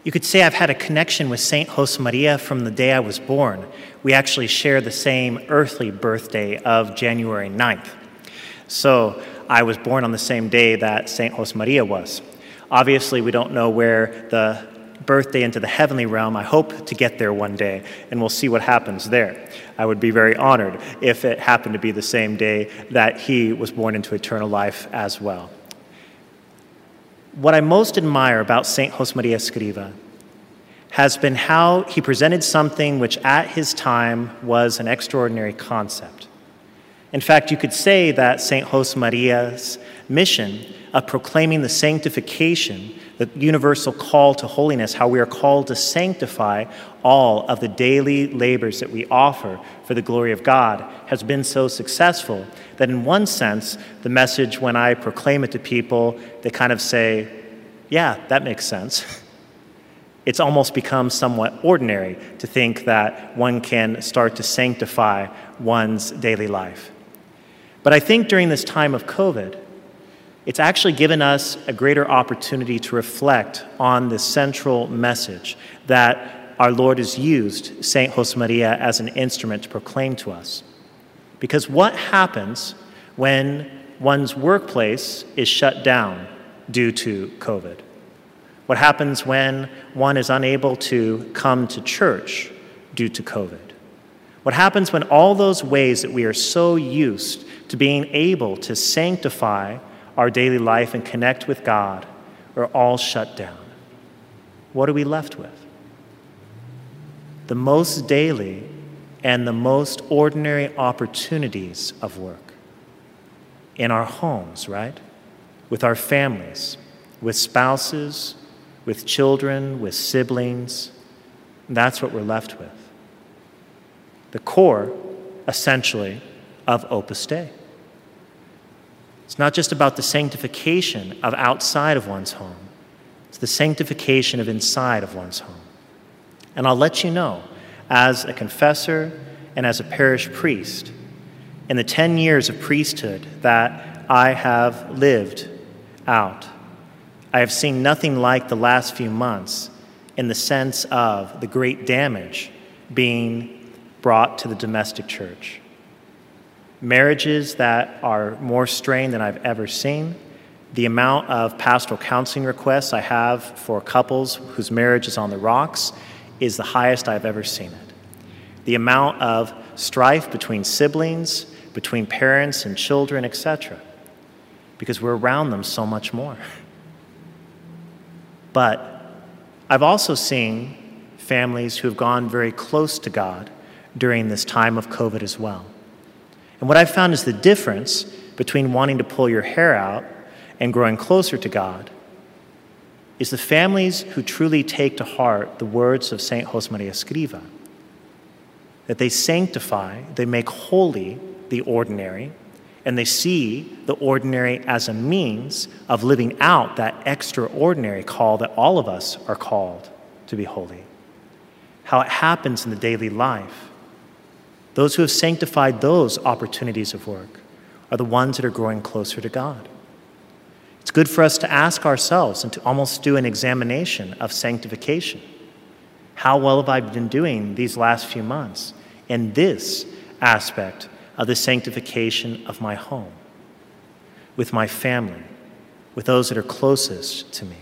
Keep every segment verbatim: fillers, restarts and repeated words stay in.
You could say I've had a connection with Saint Josemaria from the day I was born. We actually share the same earthly birthday of January ninth. So I was born on the same day that Saint Josemaria was. Obviously, we don't know where the birthday into the heavenly realm. I hope to get there one day, and we'll see what happens there. I would be very honored if it happened to be the same day that he was born into eternal life as well. What I most admire about Saint Josemaria Escriva has been how he presented something which at his time was an extraordinary concept. In fact, you could say that Saint Josemaria's mission of proclaiming the sanctification, the universal call to holiness, how we are called to sanctify all of the daily labors that we offer for the glory of God, has been so successful that in one sense, the message, when I proclaim it to people, they kind of say, yeah, that makes sense. It's almost become somewhat ordinary to think that one can start to sanctify one's daily life. But I think during this time of COVID, it's actually given us a greater opportunity to reflect on the central message that our Lord has used Saint Josemaria as an instrument to proclaim to us. Because what happens when one's workplace is shut down due to COVID? What happens when one is unable to come to church due to COVID? What happens when all those ways that we are so used to being able to sanctify our daily life and connect with God are all shut down? What are we left with? The most daily and the most ordinary opportunities of work. In our homes, right? With our families, with spouses, with children, with siblings. That's what we're left with. The core, essentially, of Opus Dei. It's not just about the sanctification of outside of one's home. It's the sanctification of inside of one's home. And I'll let you know, as a confessor and as a parish priest, in the ten years of priesthood that I have lived out, I have seen nothing like the last few months in the sense of the great damage being brought to the domestic church. Marriages that are more strained than I've ever seen. The amount of pastoral counseling requests I have for couples whose marriage is on the rocks is the highest I've ever seen it. The amount of strife between siblings, between parents and children, et cetera, because we're around them so much more. But I've also seen families who have gone very close to God during this time of COVID as well. And what I've found is the difference between wanting to pull your hair out and growing closer to God is the families who truly take to heart the words of Saint Josemaria Escriva, that they sanctify, they make holy the ordinary, and they see the ordinary as a means of living out that extraordinary call that all of us are called to be holy. How it happens in the daily life. Those who have sanctified those opportunities of work are the ones that are growing closer to God. It's good for us to ask ourselves and to almost do an examination of sanctification. How well have I been doing these last few months in this aspect of the sanctification of my home, with my family, with those that are closest to me?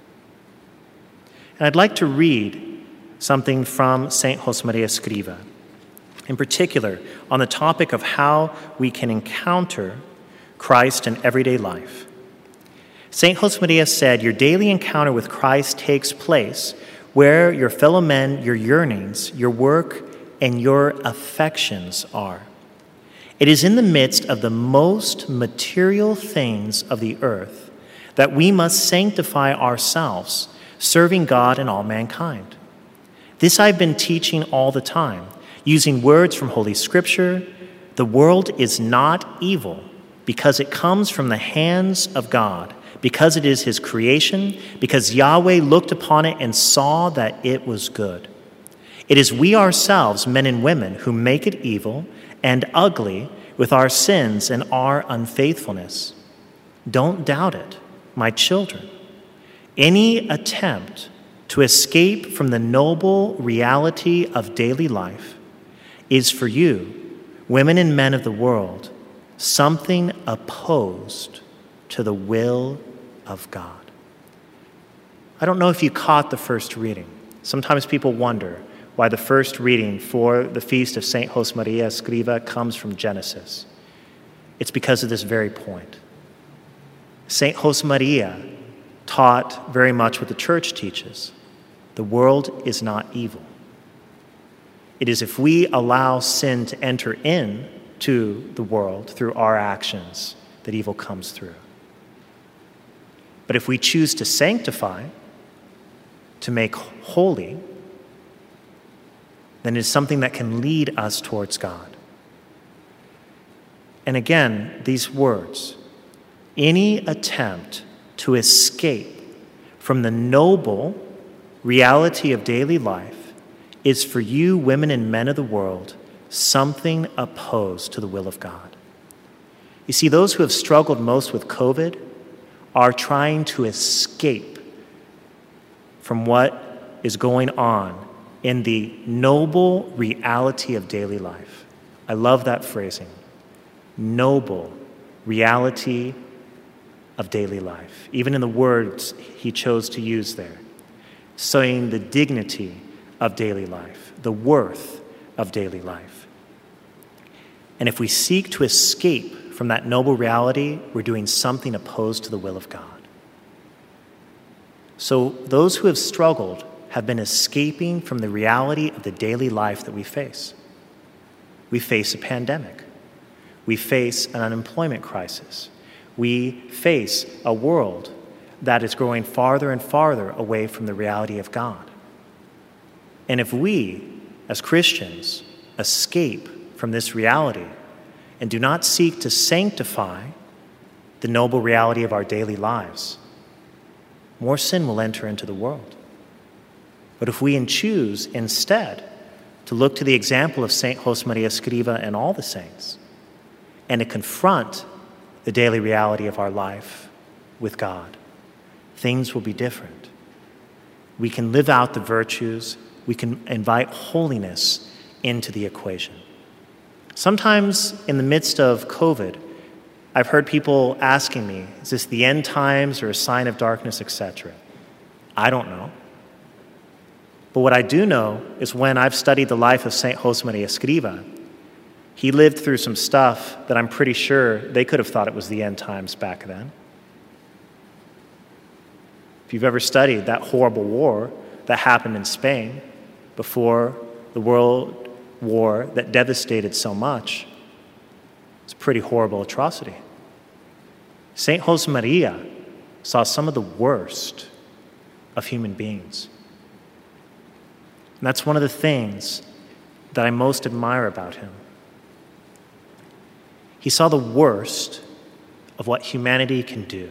And I'd like to read something from Saint Josemaria Escriva, in particular on the topic of how we can encounter Christ in everyday life. Saint Josemaria said, "Your daily encounter with Christ takes place where your fellow men, your yearnings, your work, and your affections are. It is in the midst of the most material things of the earth that we must sanctify ourselves, serving God and all mankind. This I've been teaching all the time, using words from Holy Scripture. The world is not evil because it comes from the hands of God, because it is his creation, because Yahweh looked upon it and saw that it was good. It is we ourselves, men and women, who make it evil and ugly with our sins and our unfaithfulness. Don't doubt it, my children. Any attempt to escape from the noble reality of daily life is for you, women and men of the world, something opposed to the will of God. I don't know if you caught the first reading. Sometimes people wonder why the first reading for the feast of Saint Josemaria Escriva comes from Genesis. It's because of this very point. Saint Josemaria taught very much what the church teaches. The world is not evil. It is if we allow sin to enter in to the world through our actions that evil comes through. But if we choose to sanctify, to make holy, then it is something that can lead us towards God. And again, these words, any attempt to escape from the noble reality of daily life is for you, women and men of the world, something opposed to the will of God. You see, those who have struggled most with COVID are trying to escape from what is going on in the noble reality of daily life. I love that phrasing. Noble reality of daily life. Even in the words he chose to use there. Saying the dignity of daily life, the worth of daily life. And if we seek to escape from that noble reality, we're doing something opposed to the will of God. So those who have struggled have been escaping from the reality of the daily life that we face. We face a pandemic. We face an unemployment crisis. We face a world that is growing farther and farther away from the reality of God. And if we, as Christians, escape from this reality and do not seek to sanctify the noble reality of our daily lives, more sin will enter into the world. But if we choose instead to look to the example of Saint Josemaria Escriva and all the saints, and to confront the daily reality of our life with God, things will be different. We can live out the virtues. We can invite holiness into the equation. Sometimes in the midst of COVID, I've heard people asking me, is this the end times or a sign of darkness, et cetera? I don't know. But what I do know is when I've studied the life of Saint Josemaria Escriva, he lived through some stuff that I'm pretty sure they could have thought it was the end times back then. If you've ever studied that horrible war that happened in Spain before the World War that devastated so much, it's a pretty horrible atrocity. Saint Josemaria saw some of the worst of human beings. And that's one of the things that I most admire about him. He saw the worst of what humanity can do.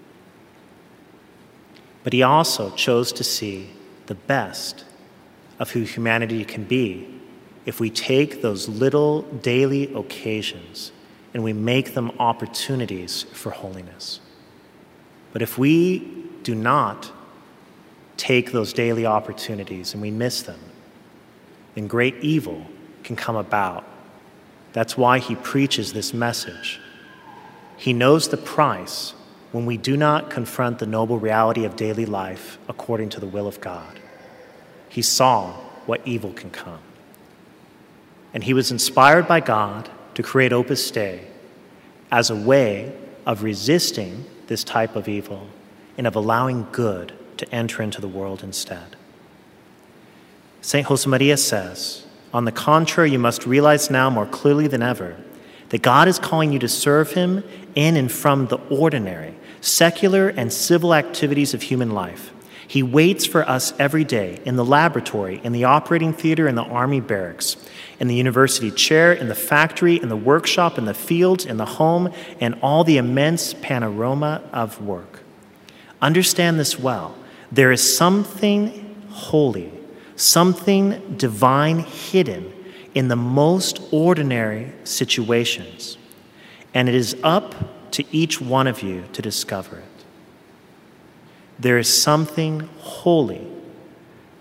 But he also chose to see the best of who humanity can be if we take those little daily occasions and we make them opportunities for holiness. But if we do not take those daily opportunities and we miss them, then great evil can come about. That's why he preaches this message. He knows the price when we do not confront the noble reality of daily life according to the will of God. He saw what evil can come. And he was inspired by God to create Opus Dei as a way of resisting this type of evil and of allowing good to enter into the world instead. Saint Josemaria says, on the contrary, you must realize now more clearly than ever that God is calling you to serve him in and from the ordinary, secular and civil activities of human life. He waits for us every day in the laboratory, in the operating theater, in the army barracks, in the university chair, in the factory, in the workshop, in the fields, in the home, and all the immense panorama of work. Understand this well. There is something holy, something divine hidden in the most ordinary situations, and it is up to each one of you to discover it. There is something holy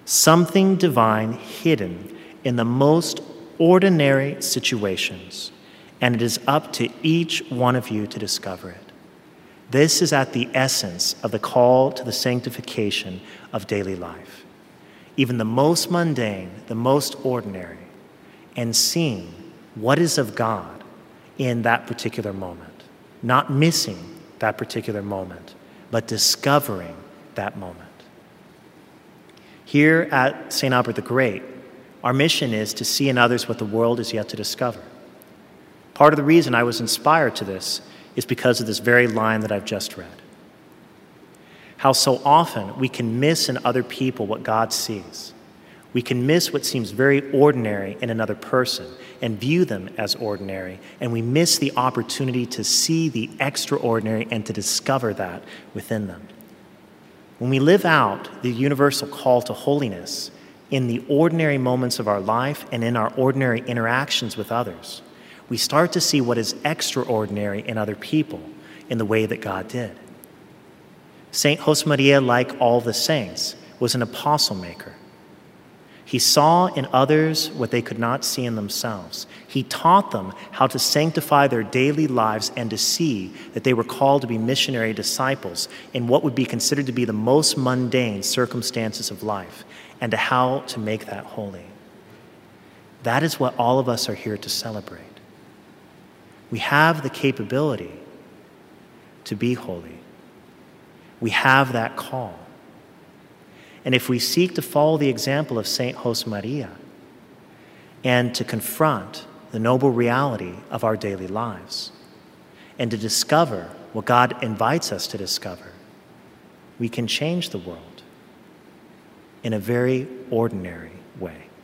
something divine hidden in the most ordinary situations, and it is up to each one of you to discover it. This is at the essence of the call to the sanctification of daily life. Even the most mundane, the most ordinary, and seeing what is of God in that particular moment. Not missing that particular moment, but discovering that moment. Here at Saint Albert the Great, our mission is to see in others what the world is yet to discover. Part of the reason I was inspired to this is because of this very line that I've just read. How so often we can miss in other people what God sees. We can miss what seems very ordinary in another person and view them as ordinary, and we miss the opportunity to see the extraordinary and to discover that within them. When we live out the universal call to holiness in the ordinary moments of our life and in our ordinary interactions with others, we start to see what is extraordinary in other people in the way that God did. Saint Josemaria, like all the saints, was an apostle maker. He saw in others what they could not see in themselves. He taught them how to sanctify their daily lives and to see that they were called to be missionary disciples in what would be considered to be the most mundane circumstances of life, and to how to make that holy. That is what all of us are here to celebrate. We have the capability to be holy. We have that call. And if we seek to follow the example of Saint Josemaria and to confront the noble reality of our daily lives and to discover what God invites us to discover, we can change the world in a very ordinary way.